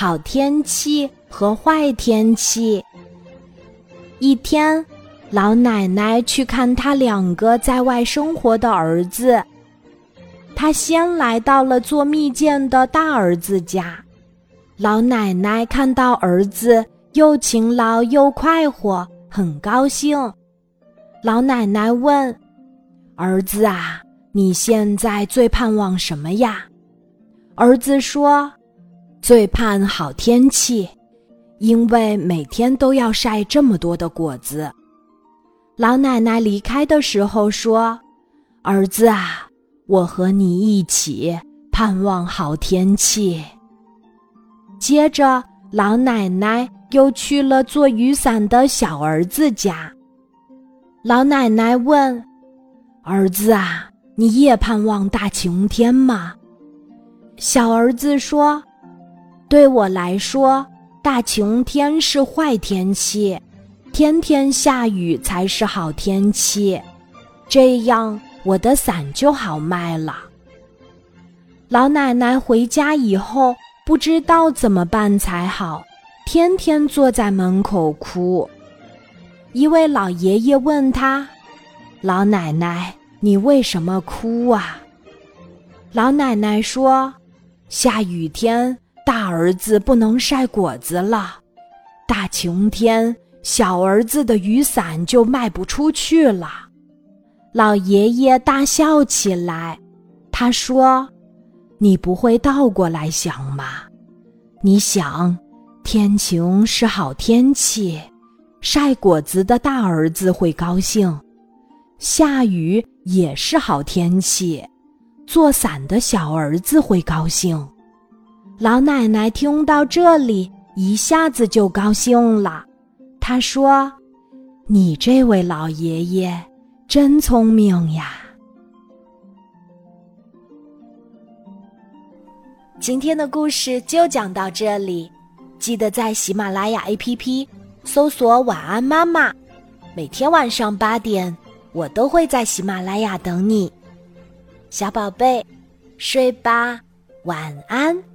好天气和坏天气。一天，老奶奶去看她2个在外生活的儿子。她先来到了做蜜饯的大儿子家。老奶奶看到儿子又勤劳又快活，很高兴。老奶奶问：儿子啊，你现在最盼望什么呀？儿子说：最盼好天气，因为每天都要晒这么多的果子。老奶奶离开的时候说：儿子啊，我和你一起盼望好天气。接着，老奶奶又去了做雨伞的小儿子家。老奶奶问：儿子啊，你也盼望大晴天吗？小儿子说：对我来说，大晴天是坏天气，天天下雨才是好天气，这样我的伞就好卖了。老奶奶回家以后，不知道怎么办才好，天天坐在门口哭。一位老爷爷问他：老奶奶，你为什么哭啊？老奶奶说：下雨天，大儿子不能晒果子了，大晴天，小儿子的雨伞就卖不出去了。老爷爷大笑起来，他说：你不会倒过来想吗？你想，天晴是好天气，晒果子的大儿子会高兴，下雨也是好天气，做伞的小儿子会高兴。老奶奶听到这里，一下子就高兴了。她说：你这位老爷爷真聪明呀。今天的故事就讲到这里，记得在喜马拉雅 APP 搜索晚安妈妈，每天晚上8点，我都会在喜马拉雅等你。小宝贝，睡吧，晚安。